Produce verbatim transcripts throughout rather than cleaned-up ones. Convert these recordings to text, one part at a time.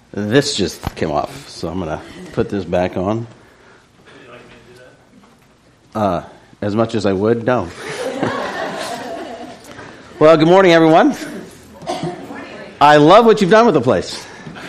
This just came off, so I'm going to put this back on. Would you like me to do that? Uh, as much as I would, no. Well, good morning, everyone. I love what you've done with the place.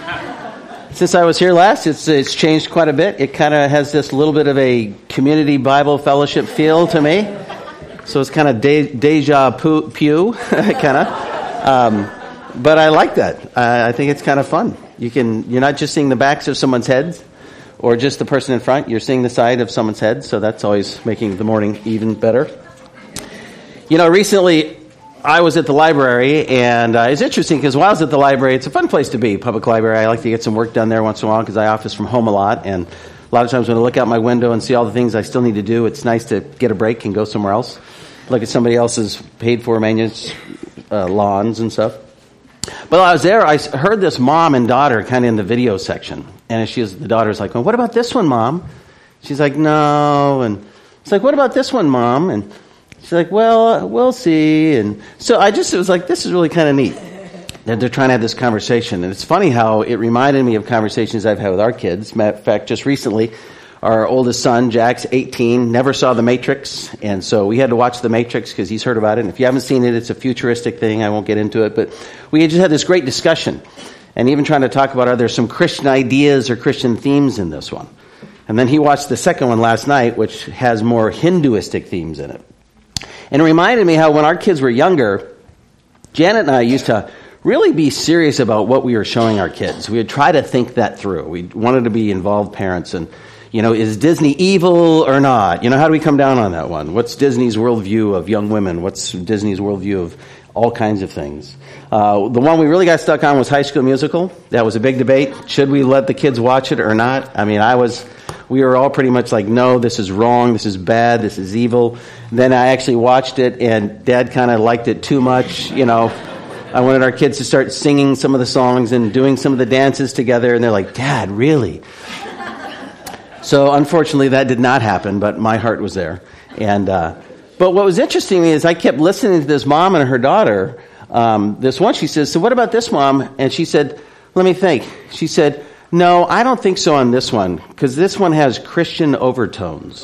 Since I was here last, it's it's changed quite a bit. It kind of has this little bit of a community Bible fellowship feel to me. So it's kind of de- deja pew, kind of. Um, but I like that. Uh, I think it's kind of fun. You can, you're not just seeing the backs of someone's heads or just the person in front. You're seeing the side of someone's head. So that's always making the morning even better. You know, recently I was at the library, and uh, it's interesting because while I was at the library, it's a fun place to be, public library. I like to get some work done there once in a while because I office from home a lot. And a lot of times when I look out my window and see all the things I still need to do, it's nice to get a break and go somewhere else. Look at somebody else's paid-for maintenance uh, lawns and stuff. But while I was there, I heard this mom and daughter kind of in the video section. And she was, the daughter's like, well, what about this one, Mom? She's like, no. And it's like, what about this one, Mom? And she's like, well, we'll see. And so I just, it was like, this is really kind of neat that they're trying to have this conversation. And it's funny how it reminded me of conversations I've had with our kids. Matter of fact, just recently, our oldest son, Jack's eighteen, never saw The Matrix. And so we had to watch The Matrix because he's heard about it. And if you haven't seen it, it's a futuristic thing. I won't get into it. But we just had this great discussion. And even trying to talk about, are there some Christian ideas or Christian themes in this one? And then he watched the second one last night, which has more Hinduistic themes in it. And it reminded me how when our kids were younger, Janet and I used to really be serious about what we were showing our kids. We would try to think that through. We wanted to be involved parents. And, you know, is Disney evil or not? You know, how do we come down on that one? What's Disney's worldview of young women? What's Disney's worldview of all kinds of things? Uh, the one we really got stuck on was High School Musical. That was a big debate. Should we let the kids watch it or not? I mean, I was... We were all pretty much like, no, this is wrong, this is bad, this is evil. Then I actually watched it, and Dad kind of liked it too much. You know, I wanted our kids to start singing some of the songs and doing some of the dances together, and they're like, Dad, really? So unfortunately, that did not happen, but my heart was there. And uh, but what was interesting is I kept listening to this mom and her daughter. Um, this one, she says, so what about this, Mom? And she said, let me think. She said, no, I don't think so on this one, because this one has Christian overtones.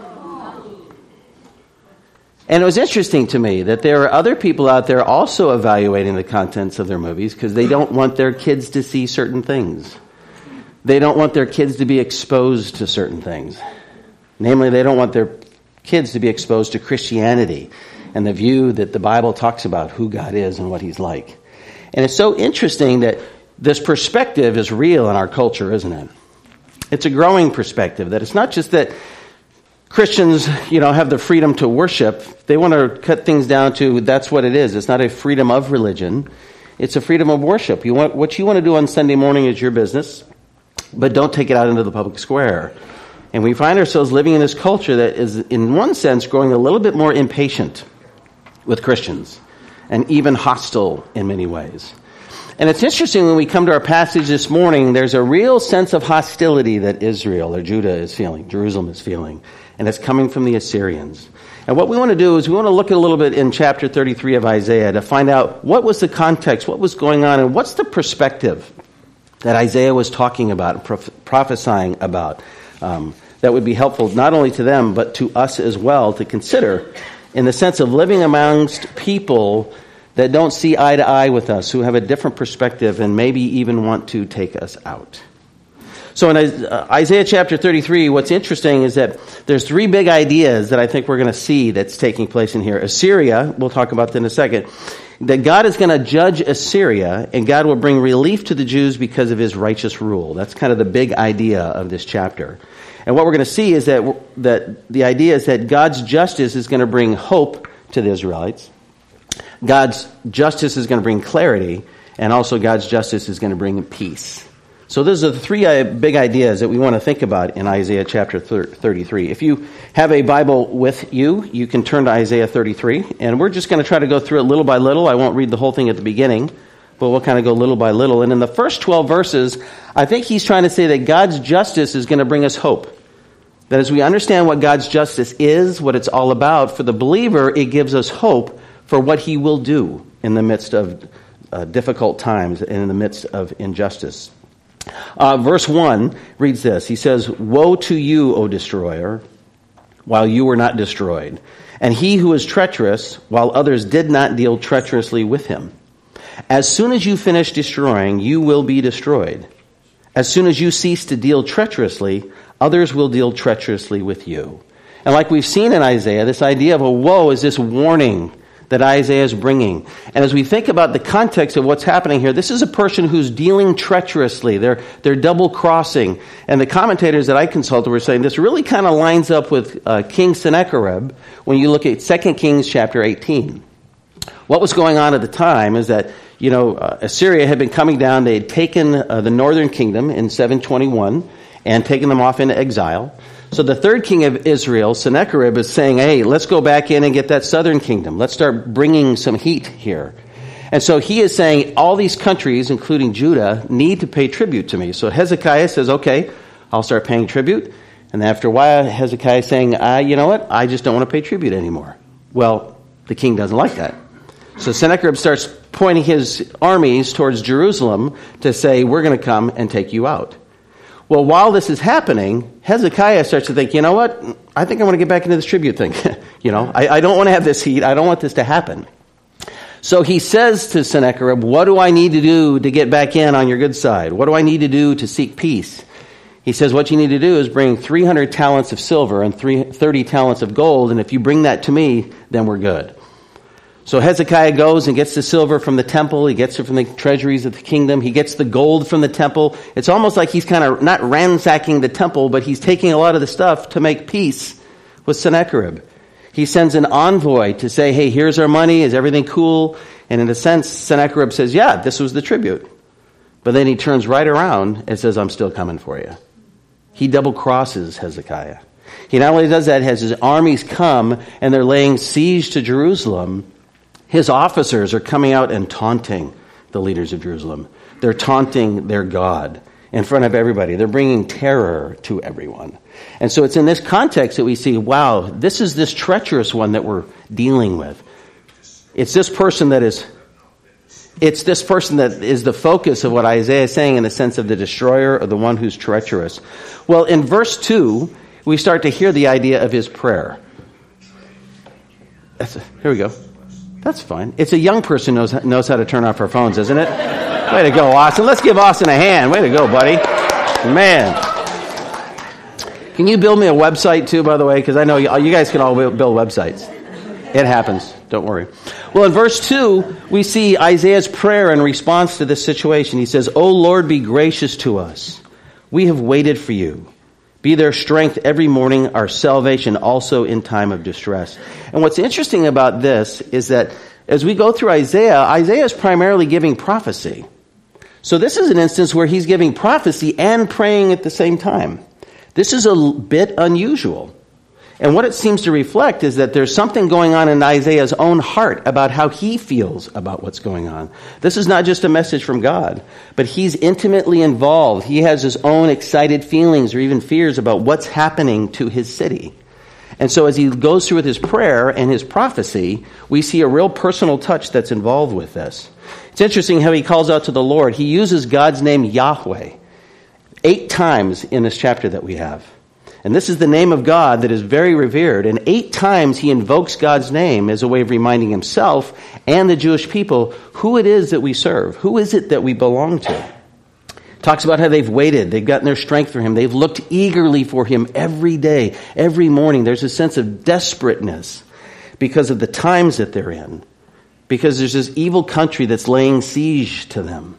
And it was interesting to me that there are other people out there also evaluating the contents of their movies because they don't want their kids to see certain things. They don't want their kids to be exposed to certain things. Namely, they don't want their kids to be exposed to Christianity and the view that the Bible talks about who God is and what He's like. And it's so interesting that this perspective is real in our culture, isn't it? It's a growing perspective that it's not just that Christians, you know, have the freedom to worship. They want to cut things down to that's what it is. It's not a freedom of religion. It's a freedom of worship. You want what you want to do on Sunday morning is your business, but don't take it out into the public square. And we find ourselves living in this culture that is, in one sense, growing a little bit more impatient with Christians and even hostile in many ways. And it's interesting when we come to our passage this morning, there's a real sense of hostility that Israel or Judah is feeling, Jerusalem is feeling, and it's coming from the Assyrians. And what we want to do is we want to look at a little bit in chapter thirty-three of Isaiah to find out what was the context, what was going on, and what's the perspective that Isaiah was talking about, prophesying about, um, that would be helpful not only to them, but to us as well to consider in the sense of living amongst people that don't see eye to eye with us, who have a different perspective and maybe even want to take us out. So in Isaiah chapter thirty-three, what's interesting is that there's three big ideas that I think we're going to see that's taking place in here. Assyria, we'll talk about that in a second, that God is going to judge Assyria and God will bring relief to the Jews because of His righteous rule. That's kind of the big idea of this chapter. And what we're going to see is that, that the idea is that God's justice is going to bring hope to the Israelites. God's justice is going to bring clarity, and also God's justice is going to bring peace. So those are the three big ideas that we want to think about in Isaiah chapter thirty-three. If you have a Bible with you, you can turn to Isaiah thirty-three, and we're just going to try to go through it little by little. I won't read the whole thing at the beginning, but we'll kind of go little by little. And in the first twelve verses, I think he's trying to say that God's justice is going to bring us hope. That as we understand what God's justice is, what it's all about, for the believer, it gives us hope for what He will do in the midst of uh, difficult times and in the midst of injustice. Uh, verse one reads this. He says, "Woe to you, O destroyer, while you were not destroyed, and he who is treacherous, while others did not deal treacherously with him. As soon as you finish destroying, you will be destroyed. As soon as you cease to deal treacherously, others will deal treacherously with you." And like we've seen in Isaiah, this idea of a woe is this warning that Isaiah is bringing. And as we think about the context of what's happening here, this is a person who's dealing treacherously. They're, they're double-crossing. And the commentators that I consulted were saying this really kind of lines up with uh, King Sennacherib when you look at Second Kings chapter eighteen. What was going on at the time is that, you know, uh, Assyria had been coming down. They had taken uh, the northern kingdom in seven twenty-one and taken them off into exile. So the third king of Israel, Sennacherib, is saying, hey, let's go back in and get that southern kingdom. Let's start bringing some heat here. And so he is saying all these countries, including Judah, need to pay tribute to me. So Hezekiah says, okay, I'll start paying tribute. And after a while, Hezekiah is saying, uh, you know what? I just don't want to pay tribute anymore. Well, the king doesn't like that. So Sennacherib starts pointing his armies towards Jerusalem to say, we're going to come and take you out. Well, while this is happening, Hezekiah starts to think, you know what? I think I want to get back into this tribute thing. you know, I, I don't want to have this heat. I don't want this to happen. So he says to Sennacherib, what do I need to do to get back in on your good side? What do I need to do to seek peace? He says, what you need to do is bring three hundred talents of silver and thirty talents of gold, and if you bring that to me, then we're good. So Hezekiah goes and gets the silver from the temple. He gets it from the treasuries of the kingdom. He gets the gold from the temple. It's almost like he's kind of not ransacking the temple, but he's taking a lot of the stuff to make peace with Sennacherib. He sends an envoy to say, hey, here's our money. Is everything cool? And in a sense, Sennacherib says, yeah, this was the tribute. But then he turns right around and says, I'm still coming for you. He double crosses Hezekiah. He not only does that, has his armies come and they're laying siege to Jerusalem. His officers are coming out and taunting the leaders of Jerusalem. They're taunting their God in front of everybody. They're bringing terror to everyone. And so it's in this context that we see, wow, this is this treacherous one that we're dealing with. It's this person that is, it's this person that is the focus of what Isaiah is saying in the sense of the destroyer or the one who's treacherous. Well, in verse two, we start to hear the idea of his prayer. That's a, here we go. That's fine. It's a young person knows knows how to turn off our phones, isn't it? Way to go, Austin. Let's give Austin a hand. Way to go, buddy. Man. Can you build me a website too, by the way? Because I know you, you guys can all build websites. It happens. Don't worry. Well, in verse two, we see Isaiah's prayer in response to this situation. He says, O Lord, be gracious to us. We have waited for you. Be their strength every morning, our salvation also in time of distress. And what's interesting about this is that as we go through Isaiah, Isaiah is primarily giving prophecy. So this is an instance where he's giving prophecy and praying at the same time. This is a bit unusual. And what it seems to reflect is that there's something going on in Isaiah's own heart about how he feels about what's going on. This is not just a message from God, but he's intimately involved. He has his own excited feelings or even fears about what's happening to his city. And so as he goes through with his prayer and his prophecy, we see a real personal touch that's involved with this. It's interesting how he calls out to the Lord. He uses God's name Yahweh eight times in this chapter that we have. And this is the name of God that is very revered. And eight times he invokes God's name as a way of reminding himself and the Jewish people who it is that we serve. Who is it that we belong to? Talks about how they've waited. They've gotten their strength for him. They've looked eagerly for him every day, every morning. There's a sense of desperateness because of the times that they're in. Because there's this evil country that's laying siege to them.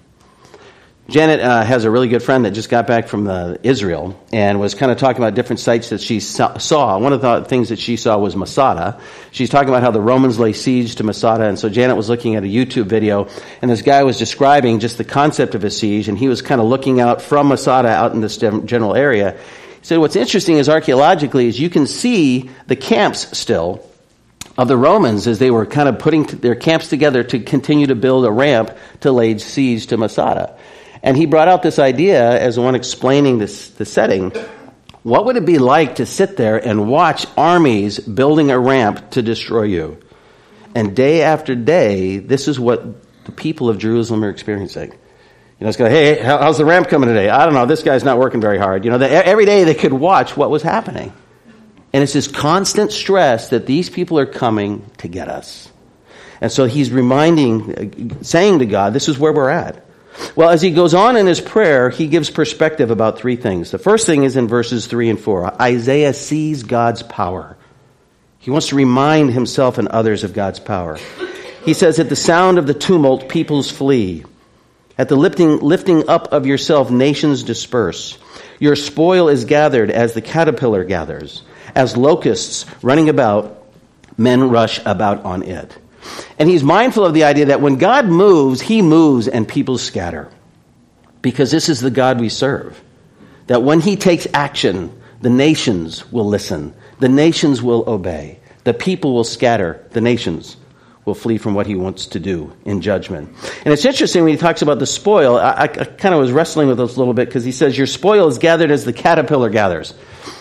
Janet uh, has a really good friend that just got back from uh, Israel and was kind of talking about different sites that she saw. One of the things that she saw was Masada. She's talking about how the Romans lay siege to Masada, and so Janet was looking at a YouTube video, and this guy was describing just the concept of a siege, and he was kind of looking out from Masada out in this general area. He said what's interesting is archaeologically is you can see the camps still of the Romans as they were kind of putting their camps together to continue to build a ramp to lay siege to Masada. And he brought out this idea as one explaining this the setting. What would it be like to sit there and watch armies building a ramp to destroy you? And day after day, this is what the people of Jerusalem are experiencing. You You know, it's going, hey, how's the ramp coming today? I don't know. This guy's not working very hard. You know, they, every day they could watch what was happening. And it's this constant stress that these people are coming to get us. And so he's reminding, saying to God, this is where we're at. Well, as he goes on in his prayer, he gives perspective about three things. The first thing is in verses three and four. Isaiah sees God's power. He wants to remind himself and others of God's power. He says, at the sound of the tumult, peoples flee. At the lifting, lifting up of yourself, nations disperse. Your spoil is gathered as the caterpillar gathers. As locusts running about, men rush about on it. And he's mindful of the idea that when God moves, he moves and people scatter. Because this is the God we serve. That when he takes action, the nations will listen. The nations will obey. The people will scatter. The nations will flee from what he wants to do in judgment. And it's interesting when he talks about the spoil. I, I, I kind of was wrestling with this a little bit because he says, your spoil is gathered as the caterpillar gathers.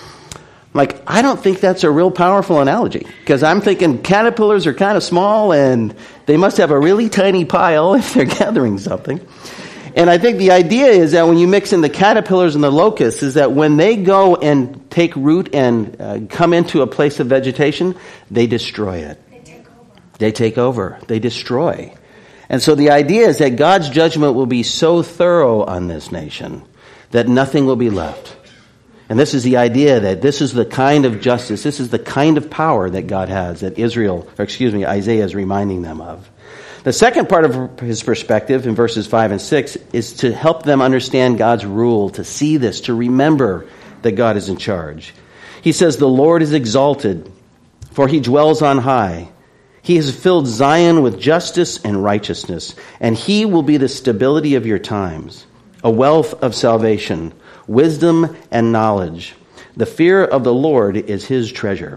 Like, I don't think that's a real powerful analogy because I'm thinking caterpillars are kind of small and they must have a really tiny pile if they're gathering something. And I think the idea is that when you mix in the caterpillars and the locusts is that when they go and take root and uh, come into a place of vegetation, they destroy it. They take over. They destroy. And so the idea is that God's judgment will be so thorough on this nation that nothing will be left. And this is the idea that this is the kind of justice, this is the kind of power that God has, that Israel, or excuse me, Isaiah is reminding them of. The second part of his perspective in verses five and six is to help them understand God's rule, to see this, to remember that God is in charge. He says, the Lord is exalted, for he dwells on high. He has filled Zion with justice and righteousness, and he will be the stability of your times, a wealth of salvation, wisdom and knowledge. The fear of the Lord is his treasure.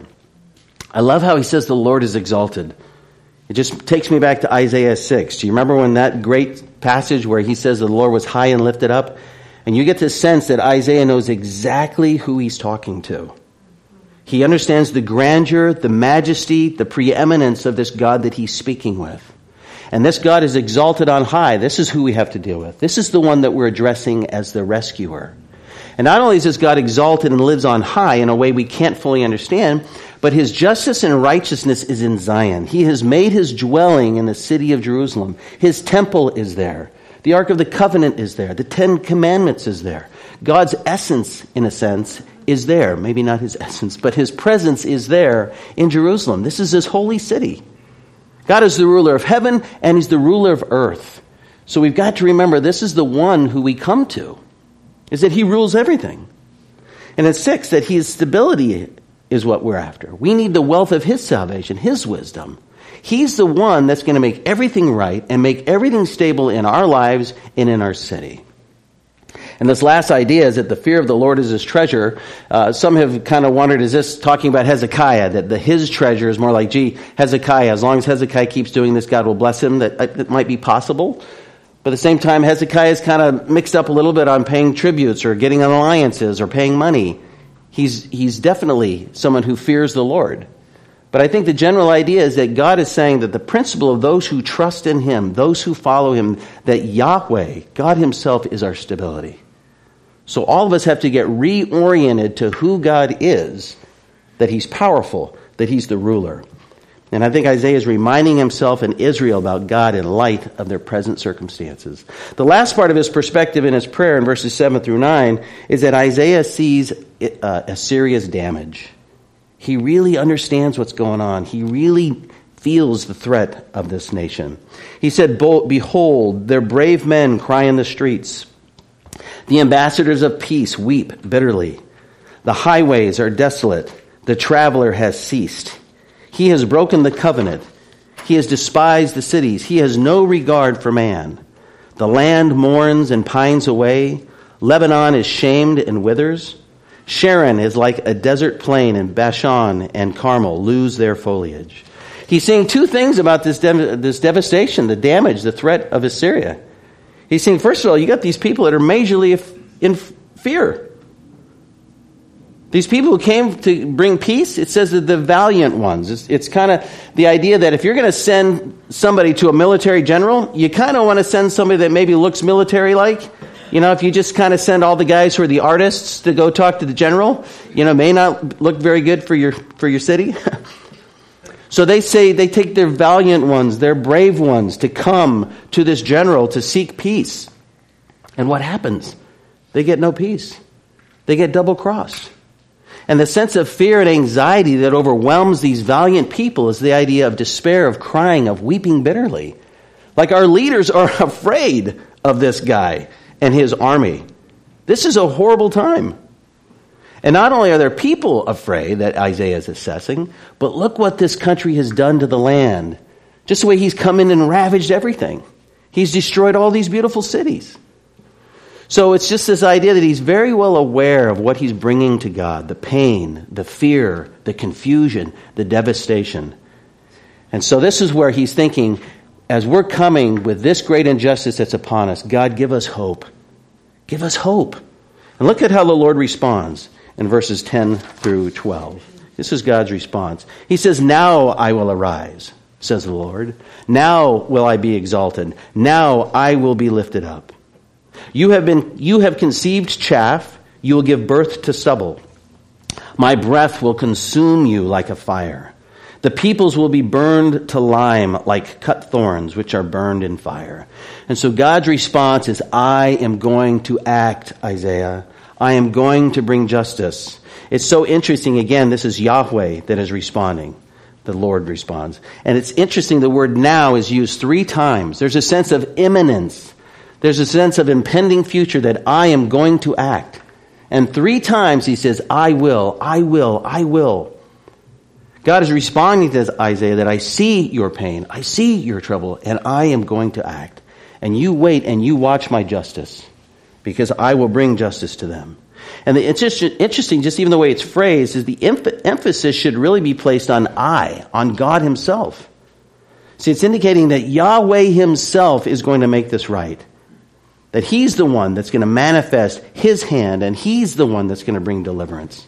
I love how he says the Lord is exalted. It just takes me back to Isaiah six. Do you remember when that great passage where he says the Lord was high and lifted up? And you get this sense that Isaiah knows exactly who he's talking to. He understands the grandeur, the majesty, the preeminence of this God that he's speaking with. And this God is exalted on high. This is who we have to deal with. This is the one that we're addressing as the rescuer. And not only is this God exalted and lives on high in a way we can't fully understand, but his justice and righteousness is in Zion. He has made his dwelling in the city of Jerusalem. His temple is there. The Ark of the Covenant is there. The Ten Commandments is there. God's essence, in a sense, is there. Maybe not his essence, but his presence is there in Jerusalem. This is his holy city. God is the ruler of heaven and he's the ruler of earth. So we've got to remember this is the one who we come to, is that he rules everything. And at six, that his stability is what we're after. We need the wealth of his salvation, his wisdom. He's the one that's going to make everything right and make everything stable in our lives and in our city. And this last idea is that the fear of the Lord is his treasure. Uh, some have kind of wondered, is this talking about Hezekiah, that the his treasure is more like, gee, Hezekiah, as long as Hezekiah keeps doing this, God will bless him. That, that might be possible. But at the same time, Hezekiah is kind of mixed up a little bit on paying tributes or getting alliances or paying money. He's, he's definitely someone who fears the Lord. But I think the general idea is that God is saying that the principle of those who trust in him, those who follow him, that Yahweh, God himself, is our stability. So all of us have to get reoriented to who God is, that he's powerful, that he's the ruler. And I think Isaiah is reminding himself and Israel about God in light of their present circumstances. The last part of his perspective in his prayer in verses seven through nine is that Isaiah sees uh, Assyria's damage. He really understands what's going on. He really feels the threat of this nation. He said, behold, their brave men cry in the streets. The ambassadors of peace weep bitterly. The highways are desolate. The traveler has ceased. He has broken the covenant. He has despised the cities. He has no regard for man. The land mourns and pines away. Lebanon is shamed and withers. Sharon is like a desert plain, and Bashan and Carmel lose their foliage. He's saying two things about this, dev- this devastation, the damage, the threat of Assyria. He's saying, first of all, you got these people that are majorly in fear. These people who came to bring peace, it says that the valiant ones. It's, it's kind of the idea that if you're going to send somebody to a military general, you kind of want to send somebody that maybe looks military-like. You know, if you just kind of send all the guys who are the artists to go talk to the general, you know, may not look very good for your for your city. So they say they take their valiant ones, their brave ones, to come to this general to seek peace. And what happens? They get no peace. They get double-crossed. And the sense of fear and anxiety that overwhelms these valiant people is the idea of despair, of crying, of weeping bitterly. Like our leaders are afraid of this guy and his army. This is a horrible time. And not only are there people afraid that Isaiah is assessing, but look what this country has done to the land. Just the way he's come in and ravaged everything. He's destroyed all these beautiful cities. So it's just this idea that he's very well aware of what he's bringing to God, the pain, the fear, the confusion, the devastation. And so this is where he's thinking, as we're coming with this great injustice that's upon us, God, give us hope. Give us hope. And look at how the Lord responds in verses ten through twelve. This is God's response. He says, now I will arise, says the Lord. Now will I be exalted. Now I will be lifted up. You have been, you have conceived chaff. You will give birth to stubble. My breath will consume you like a fire. The peoples will be burned to lime like cut thorns, which are burned in fire. And so God's response is, I am going to act, Isaiah. I am going to bring justice. It's so interesting. Again, this is Yahweh that is responding. The Lord responds. And it's interesting, the word now is used three times. There's a sense of imminence. There's a sense of impending future that I am going to act. And three times he says, I will, I will, I will. God is responding to Isaiah that I see your pain, I see your trouble, and I am going to act. And you wait and you watch my justice, because I will bring justice to them. And it's just interesting, just even the way it's phrased, is the emphasis should really be placed on I, on God himself. See, it's indicating that Yahweh himself is going to make this right. That he's the one that's going to manifest his hand, and he's the one that's going to bring deliverance.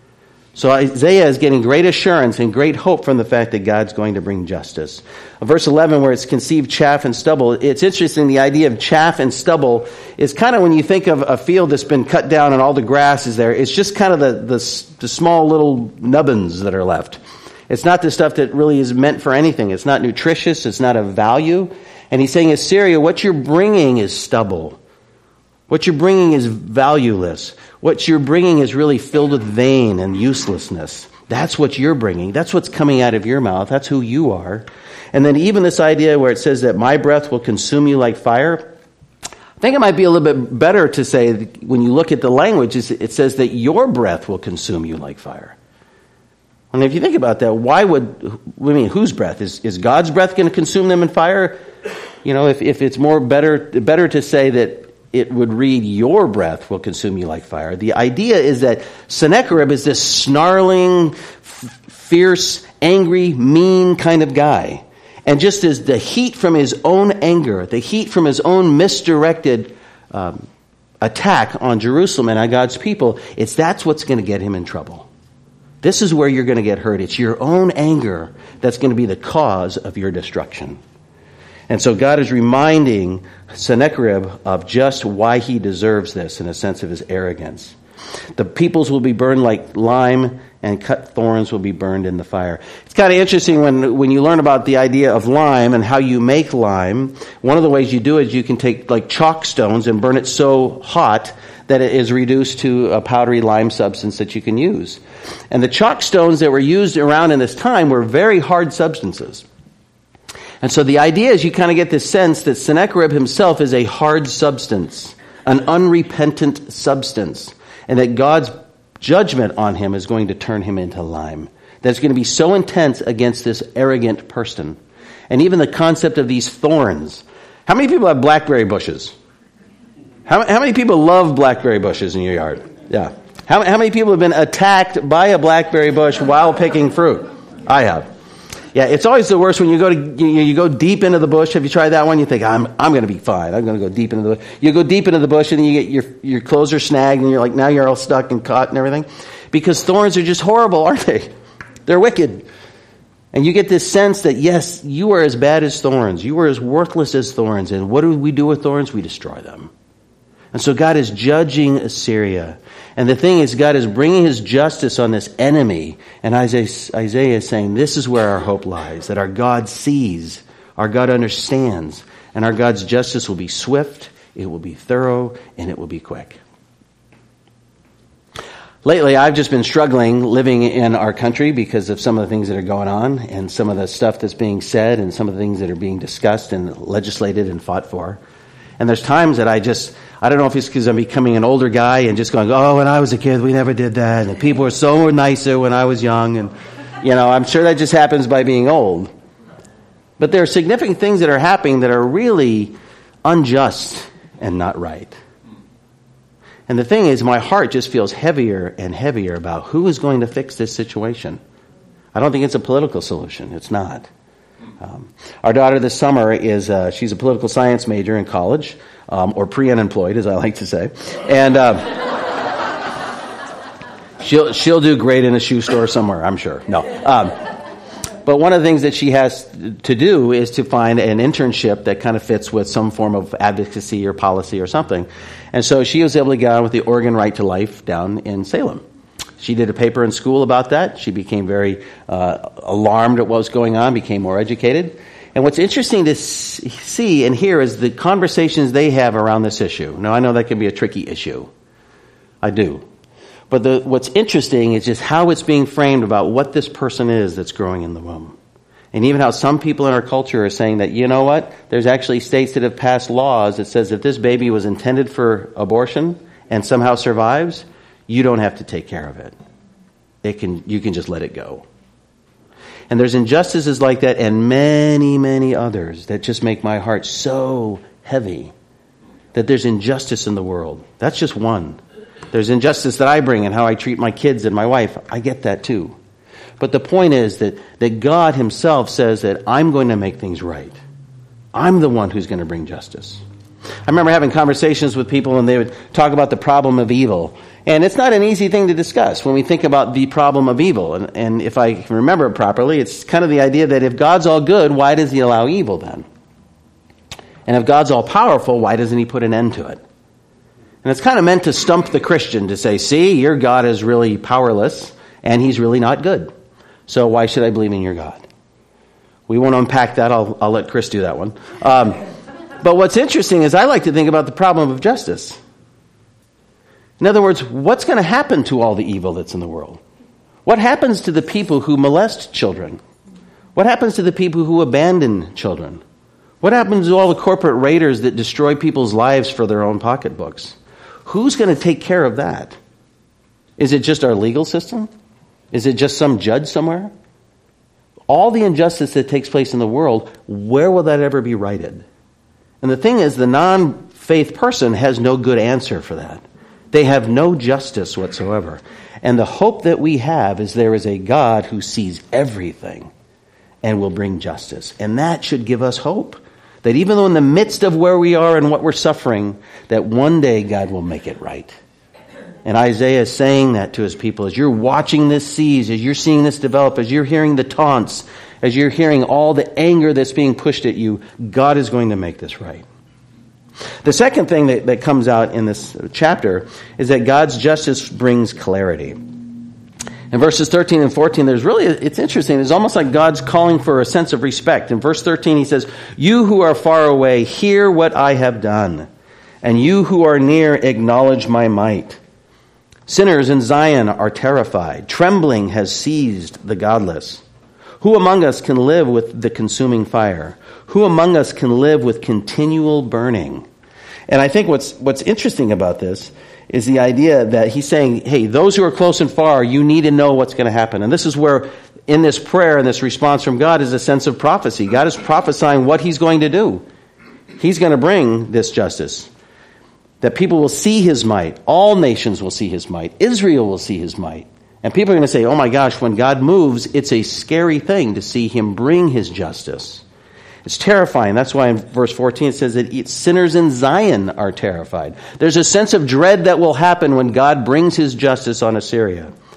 So Isaiah is getting great assurance and great hope from the fact that God's going to bring justice. Verse eleven, where it's conceived chaff and stubble, it's interesting, the idea of chaff and stubble is kind of when you think of a field that's been cut down and all the grass is there, it's just kind of the, the, the small little nubbins that are left. It's not the stuff that really is meant for anything. It's not nutritious. It's not of value. And he's saying, Assyria, what you're bringing is stubble. What you're bringing is valueless. What you're bringing is really filled with vain and uselessness. That's what you're bringing. That's what's coming out of your mouth. That's who you are. And then even this idea where it says that my breath will consume you like fire, I think it might be a little bit better to say, when you look at the language, it says that your breath will consume you like fire. And if you think about that, why would, I mean, whose breath? Is, is God's breath going to consume them in fire? You know, if, if it's more better, better to say that it would read, your breath will consume you like fire. The idea is that Sennacherib is this snarling, f- fierce, angry, mean kind of guy. And just as the heat from his own anger, the heat from his own misdirected um, attack on Jerusalem and on God's people, it's that's what's going to get him in trouble. This is where you're going to get hurt. It's your own anger that's going to be the cause of your destruction. And so God is reminding Sennacherib of just why he deserves this in a sense of his arrogance. The peoples will be burned like lime, and cut thorns will be burned in the fire. It's kind of interesting when, when you learn about the idea of lime and how you make lime. One of the ways you do it is you can take like chalk stones and burn it so hot that it is reduced to a powdery lime substance that you can use. And the chalk stones that were used around in this time were very hard substances. And so the idea is you kind of get this sense that Sennacherib himself is a hard substance, an unrepentant substance, and that God's judgment on him is going to turn him into lime. That's going to be so intense against this arrogant person. And even the concept of these thorns. How many people have blackberry bushes? How, how many people love blackberry bushes in your yard? Yeah. How, how many people have been attacked by a blackberry bush while picking fruit? I have. Yeah, it's always the worst when you go to you, you go deep into the bush. Have you tried that one? You think I'm I'm going to be fine. I'm going to go deep into the bush. You go deep into the bush and you get your your clothes are snagged and you're like now you're all stuck and caught and everything. Because thorns are just horrible, aren't they? They're wicked. And you get this sense that, yes, you are as bad as thorns. You are as worthless as thorns. And what do we do with thorns? We destroy them. And so God is judging Assyria. And the thing is, God is bringing his justice on this enemy. And Isaiah, Isaiah is saying, this is where our hope lies, that our God sees, our God understands, and our God's justice will be swift, it will be thorough, and it will be quick. Lately, I've just been struggling living in our country because of some of the things that are going on and some of the stuff that's being said and some of the things that are being discussed and legislated and fought for. And there's times that I just, I don't know if it's because I'm becoming an older guy and just going, oh, when I was a kid, we never did that. And people were so nicer when I was young. And, you know, I'm sure that just happens by being old. But there are significant things that are happening that are really unjust and not right. And the thing is, my heart just feels heavier and heavier about who is going to fix this situation. I don't think it's a political solution. It's not. Um, our daughter this summer is, uh, she's a political science major in college, um, or pre-unemployed, as I like to say. And um, she'll, she'll do great in a shoe store somewhere, I'm sure. No. Um, but one of the things that she has to do is to find an internship that kind of fits with some form of advocacy or policy or something. And so she was able to get on with the Oregon Right to Life down in Salem. She did a paper in school about that. She became very uh, alarmed at what was going on, became more educated. And what's interesting to see and hear is the conversations they have around this issue. Now, I know that can be a tricky issue. I do. But the, what's interesting is just how it's being framed about what this person is that's growing in the womb. And even how some people in our culture are saying that, you know what, there's actually states that have passed laws that says if this baby was intended for abortion and somehow survives, you don't have to take care of it. It can, you can just let it go. And there's injustices like that and many, many others that just make my heart so heavy that there's injustice in the world. That's just one. There's injustice that I bring in how I treat my kids and my wife. I get that too. But the point is that, that God himself says that I'm going to make things right. I'm the one who's going to bring justice. I remember having conversations with people and they would talk about the problem of evil. And it's not an easy thing to discuss when we think about the problem of evil. And, and if I can remember it properly, it's kind of the idea that if God's all good, why does he allow evil then? And if God's all powerful, why doesn't he put an end to it? And it's kind of meant to stump the Christian to say, see, your God is really powerless and he's really not good. So why should I believe in your God? We won't unpack that. I'll, I'll let Chris do that one. Um, but what's interesting is I like to think about the problem of justice. In other words, what's going to happen to all the evil that's in the world? What happens to the people who molest children? What happens to the people who abandon children? What happens to all the corporate raiders that destroy people's lives for their own pocketbooks? Who's going to take care of that? Is it just our legal system? Is it just some judge somewhere? All the injustice that takes place in the world, where will that ever be righted? And the thing is, the non-faith person has no good answer for that. They have no justice whatsoever. And the hope that we have is there is a God who sees everything and will bring justice. And that should give us hope. That even though in the midst of where we are and what we're suffering, that one day God will make it right. And Isaiah is saying that to his people. As you're watching this siege, as you're seeing this develop, as you're hearing the taunts, as you're hearing all the anger that's being pushed at you, God is going to make this right. The second thing that, that comes out in this chapter is that God's justice brings clarity. In verses thirteen and fourteen, there's really, it's interesting. It's almost like God's calling for a sense of respect. In verse thirteen, he says, you who are far away, hear what I have done. And you who are near, acknowledge my might. Sinners in Zion are terrified. Trembling has seized the godless. Who among us can live with the consuming fire? Who among us can live with continual burning? And I think what's what's interesting about this is the idea that he's saying, hey, those who are close and far, you need to know what's going to happen. And this is where, in this prayer and this response from God, is a sense of prophecy. God is prophesying what he's going to do. He's going to bring this justice. That people will see his might. All nations will see his might. Israel will see his might. And people are going to say, oh my gosh, when God moves, it's a scary thing to see him bring his justice. It's terrifying. That's why in verse fourteen it says that sinners in Zion are terrified. There's a sense of dread that will happen when God brings his justice on Assyria.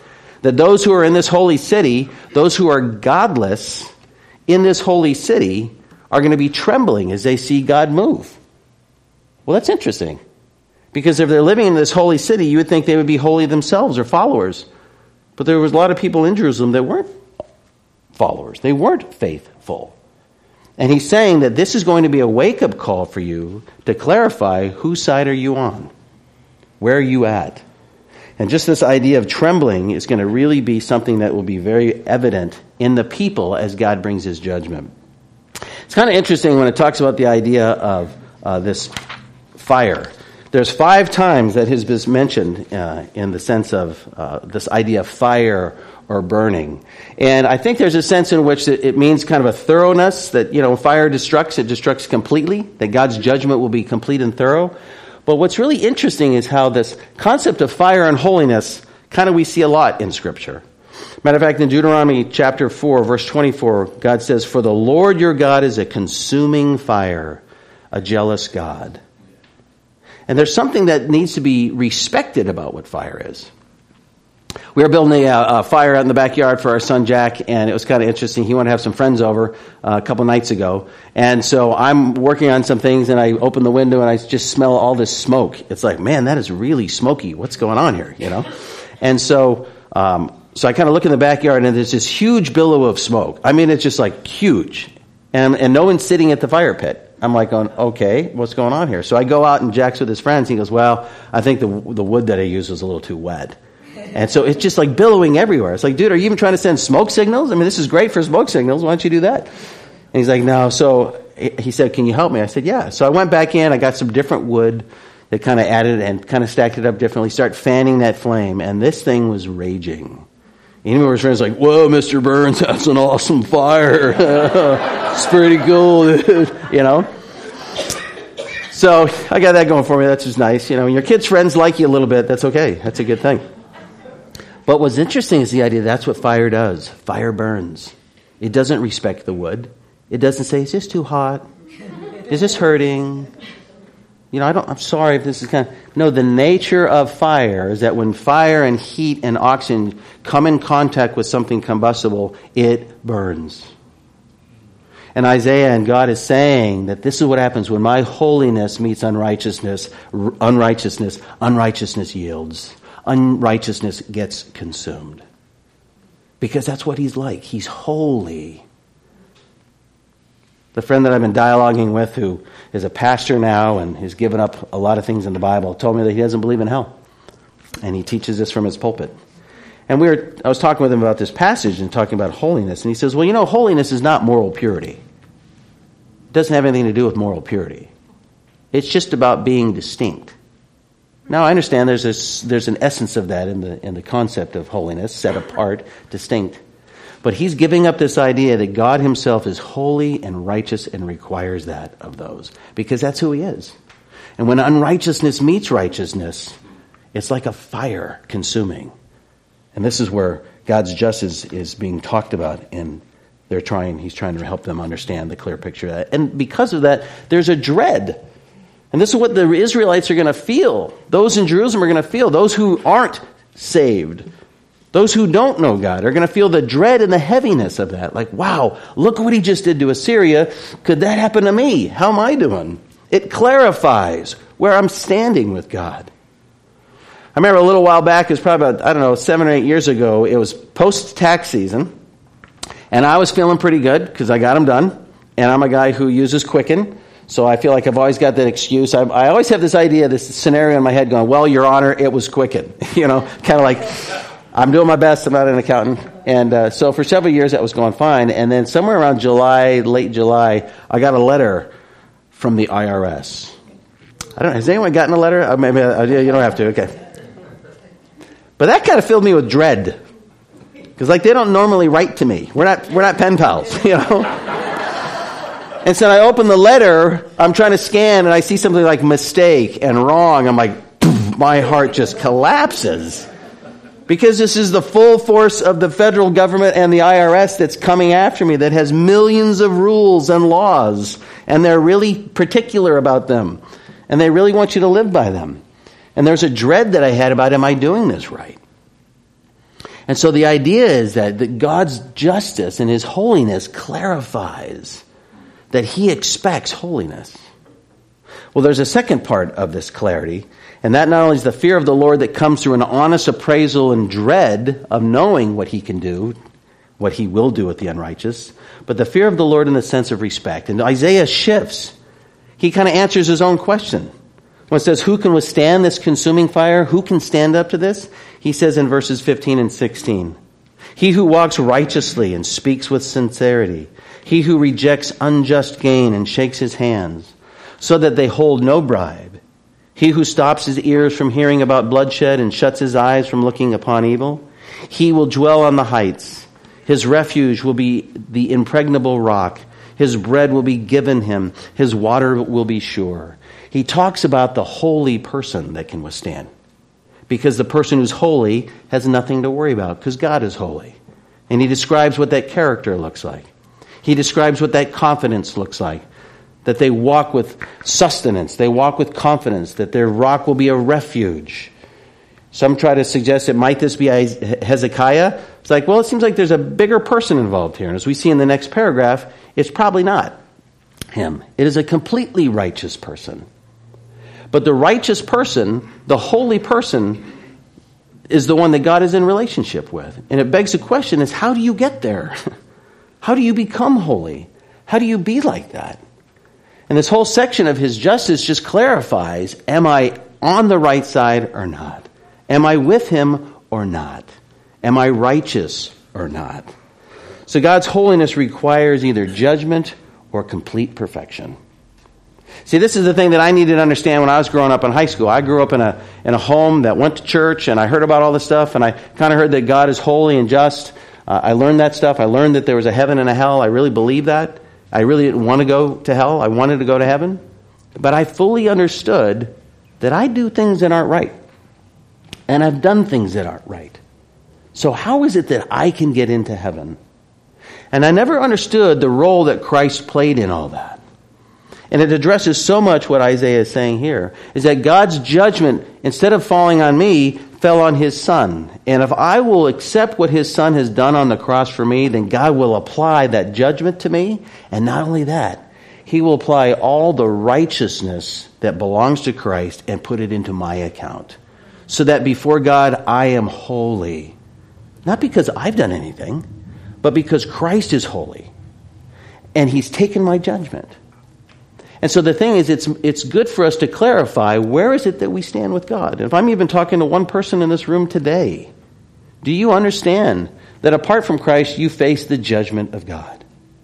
that those who are in this holy city, those who are godless in this holy city, are going to be trembling as they see God move. Well, that's interesting. Because if they're living in this holy city, you would think they would be holy themselves or followers. But there was a lot of people in Jerusalem that weren't followers. They weren't faithful. And he's saying that this is going to be a wake-up call for you to clarify whose side are you on? Where are you at? And just this idea of trembling is going to really be something that will be very evident in the people as God brings his judgment. It's kind of interesting when it talks about the idea of uh, this fire. There's five times that has been mentioned uh, in the sense of uh, this idea of fire or burning. And I think there's a sense in which it, it means kind of a thoroughness, that, you know, fire destructs, it destructs completely, that God's judgment will be complete and thorough. But what's really interesting is how this concept of fire and holiness kind of we see a lot in Scripture. Matter of fact, in Deuteronomy chapter four, verse twenty-four, God says, "For the Lord your God is a consuming fire, a jealous God." And there's something that needs to be respected about what fire is. We were building a, a fire out in the backyard for our son Jack, and it was kind of interesting. He wanted to have some friends over uh, a couple nights ago. And so I'm working on some things, and I open the window, and I just smell all this smoke. It's like, man, that is really smoky. What's going on here, you know? And so um, so I kind of look in the backyard, and there's this huge billow of smoke. I mean, it's just like huge. And, and no one's sitting at the fire pit. I'm like going, okay, what's going on here? So I go out and Jack's with his friends. He goes, well, I think the the wood that I used was a little too wet. And so it's just like billowing everywhere. It's like, dude, are you even trying to send smoke signals? I mean, this is great for smoke signals. Why don't you do that? And he's like, no. So he said, can you help me? I said, yeah. So I went back in. I got some different wood that kind of added and kind of stacked it up differently. Start fanning that flame. And this thing was raging. Any of his friends like, whoa, Mister Burns, that's an awesome fire. It's pretty cool, dude. You know? So I got that going for me. That's just nice. You know, when your kids' friends like you a little bit, that's okay. That's a good thing. But what's interesting is the idea that's what fire does. Fire burns. It doesn't respect the wood. It doesn't say, is this too hot? Is this hurting? You know, I don't, I'm sorry if this is kind of... No, the nature of fire is that when fire and heat and oxygen come in contact with something combustible, it burns. And Isaiah and God is saying that this is what happens when my holiness meets unrighteousness. Unrighteousness, unrighteousness yields. Unrighteousness gets consumed. Because that's what he's like. He's holy. The friend that I've been dialoguing with, who is a pastor now and has given up a lot of things in the Bible, told me that he doesn't believe in hell. And he teaches this from his pulpit. And we were, I was talking with him about this passage and talking about holiness. And he says, well, you know, holiness is not moral purity. It doesn't have anything to do with moral purity. It's just about being distinct. Now, I understand there's this, there's an essence of that in the in the concept of holiness, set apart, distinct. But he's giving up this idea that God himself is holy and righteous and requires that of those. Because that's who he is. And when unrighteousness meets righteousness, it's like a fire consuming. And this is where God's justice is being talked about, and they're trying, he's trying to help them understand the clear picture of that. And because of that, there's a dread. And this is what the Israelites are going to feel. Those in Jerusalem are going to feel. Those who aren't saved, those who don't know God, are going to feel the dread and the heaviness of that. Like, wow, look what he just did to Assyria. Could that happen to me? How am I doing? It clarifies where I'm standing with God. I remember a little while back, it was probably about, I don't know, seven or eight years ago, it was post-tax season, and I was feeling pretty good because I got them done, and I'm a guy who uses Quicken, so I feel like I've always got that excuse. I, I always have this idea, this scenario in my head going, well, Your Honor, it was Quicken. You know, kind of like, I'm doing my best, I'm not an accountant. And uh, so for several years that was going fine, and then somewhere around July, late July, I got a letter from the I R S. I don't know, has anyone gotten a letter? Uh, maybe uh, you don't have to, okay. But that kind of filled me with dread. Because like they don't normally write to me. We're not we're not pen pals, you know. And so I open the letter, I'm trying to scan, and I see something like mistake and wrong. I'm like, poof, my heart just collapses. Because this is the full force of the federal government and the I R S that's coming after me, that has millions of rules and laws. And they're really particular about them. And they really want you to live by them. And there's a dread that I had about, am I doing this right? And so the idea is that, that God's justice and his holiness clarifies that he expects holiness. Well, there's a second part of this clarity, and that not only is the fear of the Lord that comes through an honest appraisal and dread of knowing what he can do, what he will do with the unrighteous, but the fear of the Lord in the sense of respect. And Isaiah shifts. He kind of answers his own question. When it says, who can withstand this consuming fire? Who can stand up to this? He says in verses fifteen and sixteen, he who walks righteously and speaks with sincerity, he who rejects unjust gain and shakes his hands, so that they hold no bribe, he who stops his ears from hearing about bloodshed and shuts his eyes from looking upon evil, he will dwell on the heights. His refuge will be the impregnable rock. His bread will be given him. His water will be sure. He talks about the holy person that can withstand. Because the person who's holy has nothing to worry about, because God is holy. And he describes what that character looks like. He describes what that confidence looks like. That they walk with sustenance. They walk with confidence. That their rock will be a refuge. Some try to suggest it might this be Hezekiah. It's like, well, it seems like there's a bigger person involved here. And as we see in the next paragraph, it's probably not him. It is a completely righteous person. But the righteous person, the holy person, is the one that God is in relationship with. And it begs the question is, how do you get there? How do you become holy? How do you be like that? And this whole section of his justice just clarifies, am I on the right side or not? Am I with him or not? Am I righteous or not? So God's holiness requires either judgment or complete perfection. See, this is the thing that I needed to understand when I was growing up in high school. I grew up in a in a home that went to church, and I heard about all this stuff, and I kind of heard that God is holy and just. Uh, I learned that stuff. I learned that there was a heaven and a hell. I really believed that. I really didn't want to go to hell. I wanted to go to heaven. But I fully understood that I do things that aren't right. And I've done things that aren't right. So how is it that I can get into heaven? And I never understood the role that Christ played in all that. And it addresses so much what Isaiah is saying here, is that God's judgment, instead of falling on me, fell on his son. And if I will accept what his son has done on the cross for me, then God will apply that judgment to me. And not only that, he will apply all the righteousness that belongs to Christ and put it into my account. So that before God, I am holy. Not because I've done anything, but because Christ is holy. And he's taken my judgment. And so the thing is, it's it's good for us to clarify, where is it that we stand with God? If I'm even talking to one person in this room today, do you understand that apart from Christ, you face the judgment of God?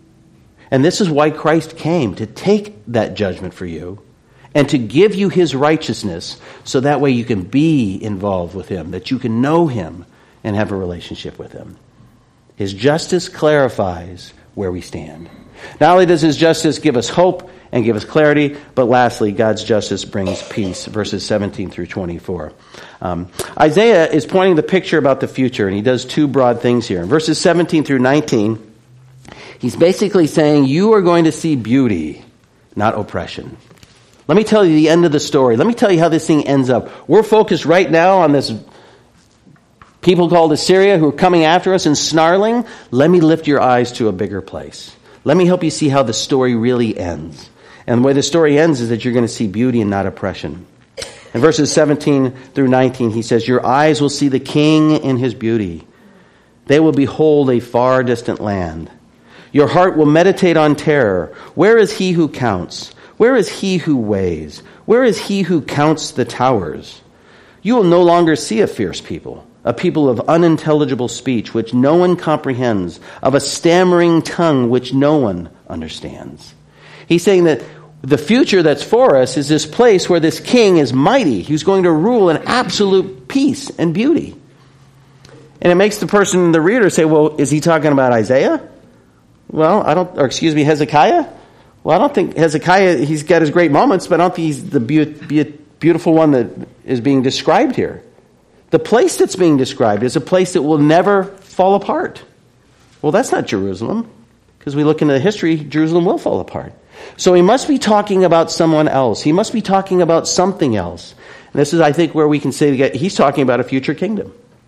And this is why Christ came, to take that judgment for you and to give you his righteousness, so that way you can be involved with him, that you can know him and have a relationship with him. His justice clarifies where we stand. Not only does his justice give us hope and give us clarity, but lastly, God's justice brings peace, verses seventeen through twenty-four. Um, Isaiah is pointing the picture about the future, and he does two broad things here. In verses seventeen through nineteen, he's basically saying, you are going to see beauty, not oppression. Let me tell you the end of the story. Let me tell you how this thing ends up. We're focused right now on this people called Assyria who are coming after us and snarling. Let me lift your eyes to a bigger place. Let me help you see how the story really ends. And the way the story ends is that you're going to see beauty and not oppression. In verses seventeen through nineteen, he says, your eyes will see the king in his beauty. They will behold a far distant land. Your heart will meditate on terror. Where is he who counts? Where is he who weighs? Where is he who counts the towers? You will no longer see a fierce people, a people of unintelligible speech which no one comprehends, of a stammering tongue which no one understands. He's saying that the future that's for us is this place where this king is mighty, who's going to rule in absolute peace and beauty. And it makes the person, the reader, say, well, is he talking about Isaiah? Well, I don't, or excuse me, Hezekiah? Well, I don't think Hezekiah, he's got his great moments, but I don't think he's the be- be- beautiful one that is being described here. The place that's being described is a place that will never fall apart. Well, that's not Jerusalem, because we look into the history, Jerusalem will fall apart. So he must be talking about someone else. He must be talking about something else. And this is, I think, where we can say that he's talking about a future kingdom.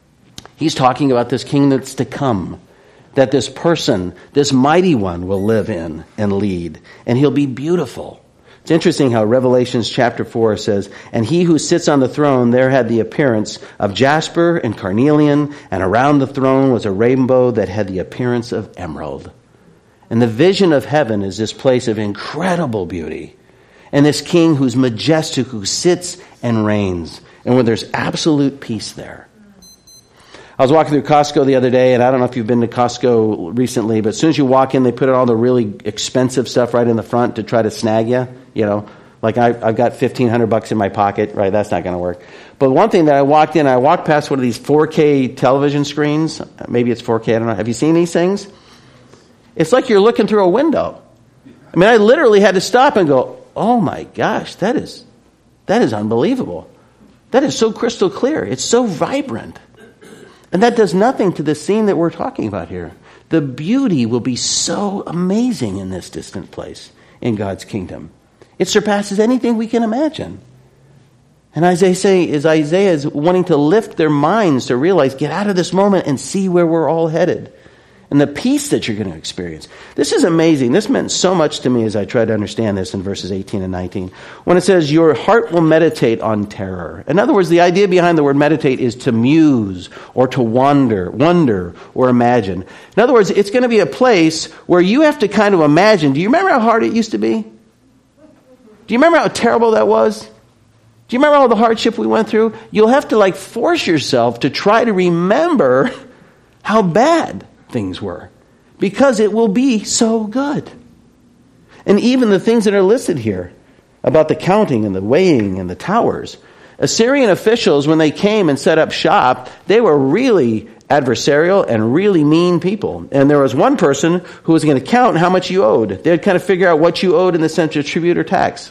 He's talking about this king that's to come, that this person, this mighty one, will live in and lead, and he'll be beautiful. It's interesting how Revelations chapter four says, and he who sits on the throne there had the appearance of jasper and carnelian, and around the throne was a rainbow that had the appearance of emerald. And the vision of heaven is this place of incredible beauty, and this king who's majestic, who sits and reigns, and where there's absolute peace there. I was walking through Costco the other day, and I don't know if you've been to Costco recently, but as soon as you walk in, they put all the really expensive stuff right in the front to try to snag you. You know, like I, I've got fifteen hundred bucks in my pocket, right? That's not going to work. But one thing that I walked in, I walked past one of these four K television screens. Maybe it's four K, I don't know. Have you seen these things? It's like you're looking through a window. I mean, I literally had to stop and go, oh my gosh, that is, that is unbelievable. That is so crystal clear. It's so vibrant. And that does nothing to the scene that we're talking about here. The beauty will be so amazing in this distant place in God's kingdom. It surpasses anything we can imagine. And Isaiah say, is Isaiah is wanting to lift their minds to realize, get out of this moment and see where we're all headed. And the peace that you're going to experience. This is amazing. This meant so much to me as I tried to understand this in verses eighteen and nineteen. When it says, your heart will meditate on terror. In other words, the idea behind the word meditate is to muse or to wonder, wonder or imagine. In other words, it's going to be a place where you have to kind of imagine. Do you remember how hard it used to be? Do you remember how terrible that was? Do you remember all the hardship we went through? You'll have to like force yourself to try to remember how bad things were, because it will be so good. And even the things that are listed here about the counting and the weighing and the towers, Assyrian officials, when they came and set up shop, they were really adversarial and really mean people. And there was one person who was going to count how much you owed. They'd kind of figure out what you owed in the sense of tribute or tax.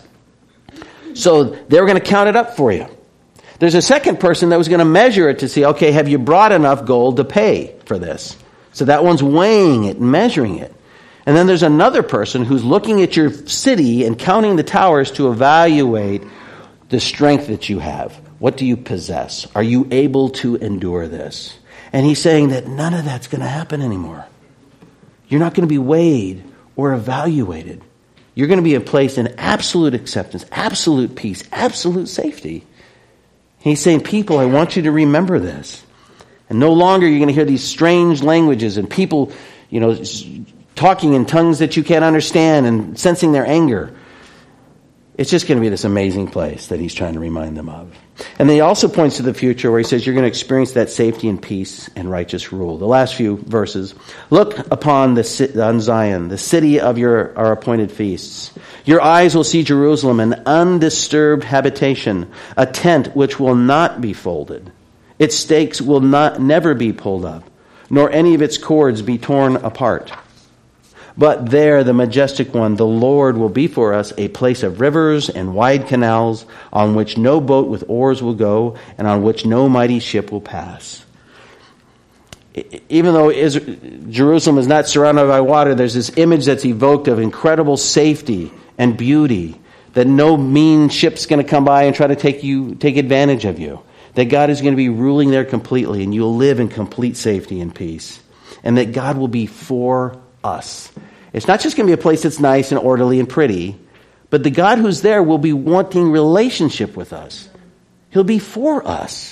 So they were going to count it up for you. There's a second person that was going to measure it to see, okay, have you brought enough gold to pay for this? So that one's weighing it and measuring it. And then there's another person who's looking at your city and counting the towers to evaluate the strength that you have. What do you possess? Are you able to endure this? And he's saying that none of that's going to happen anymore. You're not going to be weighed or evaluated. You're going to be in place in absolute acceptance, absolute peace, absolute safety. And he's saying, people, I want you to remember this. And no longer you're going to hear these strange languages and people, you know, talking in tongues that you can't understand and sensing their anger. It's just going to be this amazing place that he's trying to remind them of. And then he also points to the future where he says you're going to experience that safety and peace and righteous rule. The last few verses. Look upon the on Zion, the city of your our appointed feasts. Your eyes will see Jerusalem, an undisturbed habitation, a tent which will not be folded. Its stakes will not never be pulled up, nor any of its cords be torn apart. But there, the majestic one, the Lord, will be for us a place of rivers and wide canals, on which no boat with oars will go, and on which no mighty ship will pass. Even though Israel, Jerusalem is not surrounded by water, there's this image that's evoked of incredible safety and beauty, that no mean ship's going to come by and try to take you, take advantage of you. That God is going to be ruling there completely, and you'll live in complete safety and peace. And that God will be for us. It's not just going to be a place that's nice and orderly and pretty, but the God who's there will be wanting relationship with us. He'll be for us.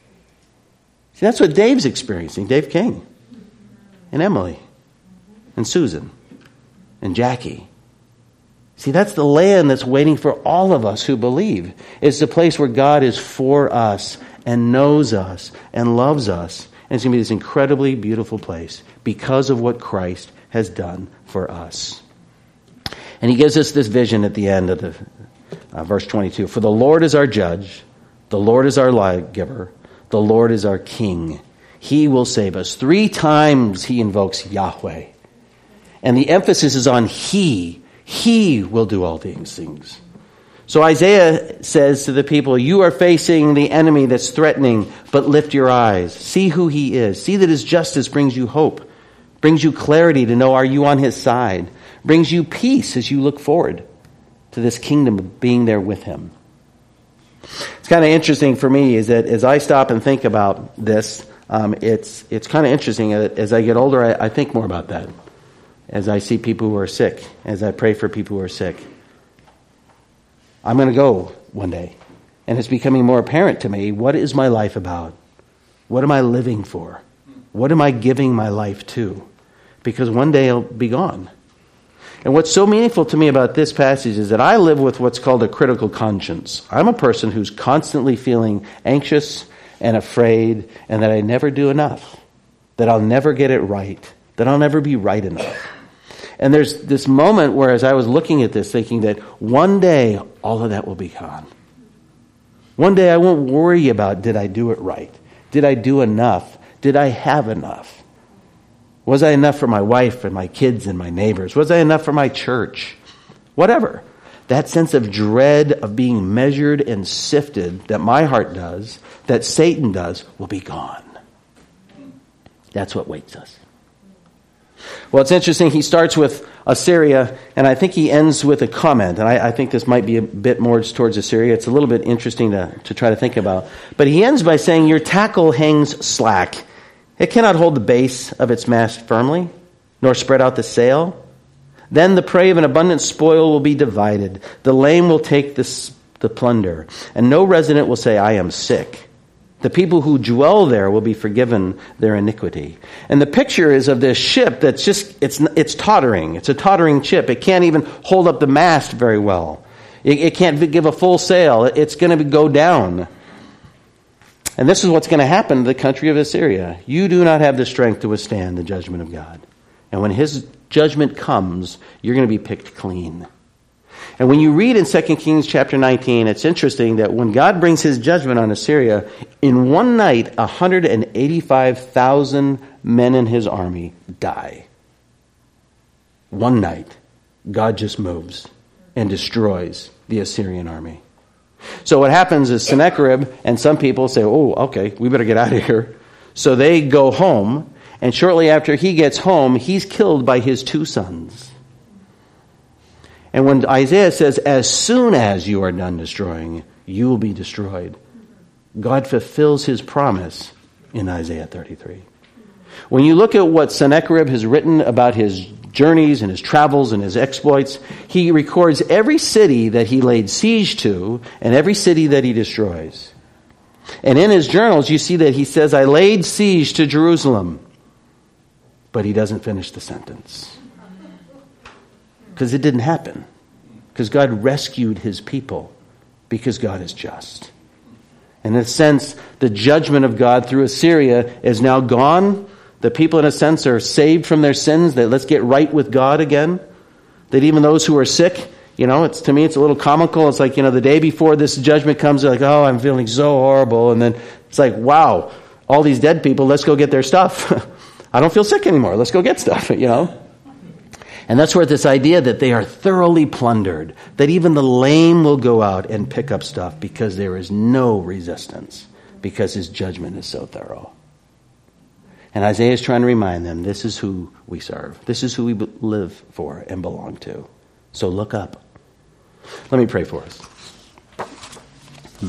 See, that's what Dave's experiencing, Dave King, and Emily, and Susan, and Jackie. See, that's the land that's waiting for all of us who believe. It's the place where God is for us and knows us and loves us. And it's going to be this incredibly beautiful place because of what Christ has done for us. And he gives us this vision at the end of the uh, verse twenty-two. For the Lord is our judge, the Lord is our lawgiver, the Lord is our king. He will save us. Three times he invokes Yahweh. And the emphasis is on he. He will do all these things. So Isaiah says to the people, you are facing the enemy that's threatening, but lift your eyes. See who he is. See that his justice brings you hope, brings you clarity to know are you on his side, brings you peace as you look forward to this kingdom of being there with him. It's kind of interesting for me is that as I stop and think about this, Um, it's it's kind of interesting. As I get older, I, I think more about that. As I see people who are sick, as I pray for people who are sick. I'm going to go one day. And it's becoming more apparent to me, what is my life about? What am I living for? What am I giving my life to? Because one day I'll be gone. And what's so meaningful to me about this passage is that I live with what's called a critical conscience. I'm a person who's constantly feeling anxious and afraid, and that I never do enough, that I'll never get it right, that I'll never be right enough. And there's this moment where, as I was looking at this, thinking that one day all of that will be gone. One day I won't worry about, did I do it right? Did I do enough? Did I have enough? Was I enough for my wife and my kids and my neighbors? Was I enough for my church? Whatever. That sense of dread of being measured and sifted that my heart does, that Satan does, will be gone. That's what waits us. Well, it's interesting. He starts with Assyria, and I think he ends with a comment. And I, I think this might be a bit more towards Assyria. It's a little bit interesting to, to try to think about. But he ends by saying, your tackle hangs slack. It cannot hold the base of its mast firmly, nor spread out the sail. Then the prey of an abundant spoil will be divided. The lame will take this, the plunder, and no resident will say, I am sick. The people who dwell there will be forgiven their iniquity. And the picture is of this ship that's just, it's it's tottering. It's a tottering ship. It can't even hold up the mast very well. It, it can't give a full sail. It's going to go down. And this is what's going to happen to the country of Assyria. You do not have the strength to withstand the judgment of God. And when his judgment comes, you're going to be picked clean. And when you read in Second Kings chapter nineteen, it's interesting that when God brings his judgment on Assyria, in one night, one hundred eighty-five thousand men in his army die. One night, God just moves and destroys the Assyrian army. So what happens is Sennacherib and some people say, oh, okay, we better get out of here. So they go home, and shortly after he gets home, he's killed by his two sons. And when Isaiah says, as soon as you are done destroying, you will be destroyed, God fulfills his promise in Isaiah thirty-three. When you look at what Sennacherib has written about his journeys and his travels and his exploits, he records every city that he laid siege to and every city that he destroys. And in his journals, you see that he says, I laid siege to Jerusalem. But he doesn't finish the sentence. Because it didn't happen. Because God rescued his people. Because God is just. In a sense, the judgment of God through Assyria is now gone. The people, in a sense, are saved from their sins. That let's get right with God again. That even those who are sick, you know, it's to me, it's a little comical. It's like, you know, the day before this judgment comes, they're like, oh, I'm feeling so horrible. And then it's like, wow, all these dead people, let's go get their stuff. I don't feel sick anymore. Let's go get stuff, you know. And that's where this idea that they are thoroughly plundered, that even the lame will go out and pick up stuff because there is no resistance, because his judgment is so thorough. And Isaiah is trying to remind them, this is who we serve. This is who we live for and belong to. So look up. Let me pray for us. Hmm.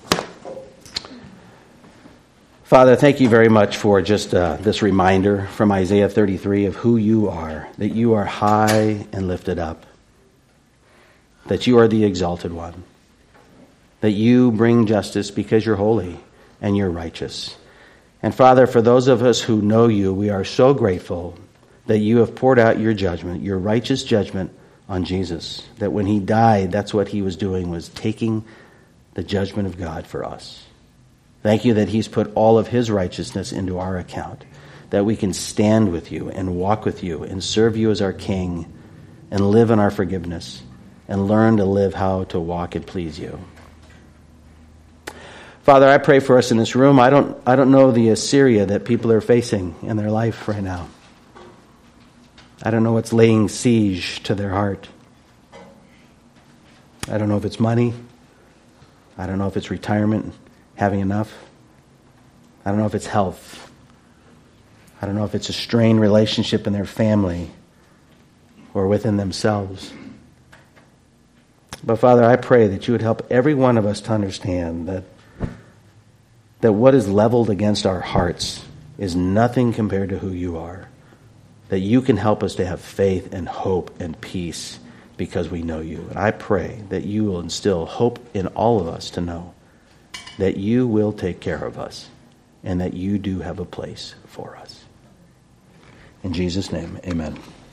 Father, thank you very much for just uh, this reminder from Isaiah thirty-three of who you are, that you are high and lifted up, that you are the exalted one, that you bring justice because you're holy and you're righteous. And Father, for those of us who know you, we are so grateful that you have poured out your judgment, your righteous judgment on Jesus, that when he died, that's what he was doing, was taking the judgment of God for us. Thank you that he's put all of his righteousness into our account, that we can stand with you and walk with you and serve you as our King and live in our forgiveness and learn to live how to walk and please you. Father, I pray for us in this room. I don't, I don't know the Assyria that people are facing in their life right now. I don't know what's laying siege to their heart. I don't know if it's money. I don't know if it's retirement, having enough. I don't know if it's health. I don't know if it's a strained relationship in their family or within themselves. But Father, I pray that you would help every one of us to understand that, that what is leveled against our hearts is nothing compared to who you are. That you can help us to have faith and hope and peace because we know you. And I pray that you will instill hope in all of us to know that you will take care of us and that you do have a place for us. In Jesus' name, amen.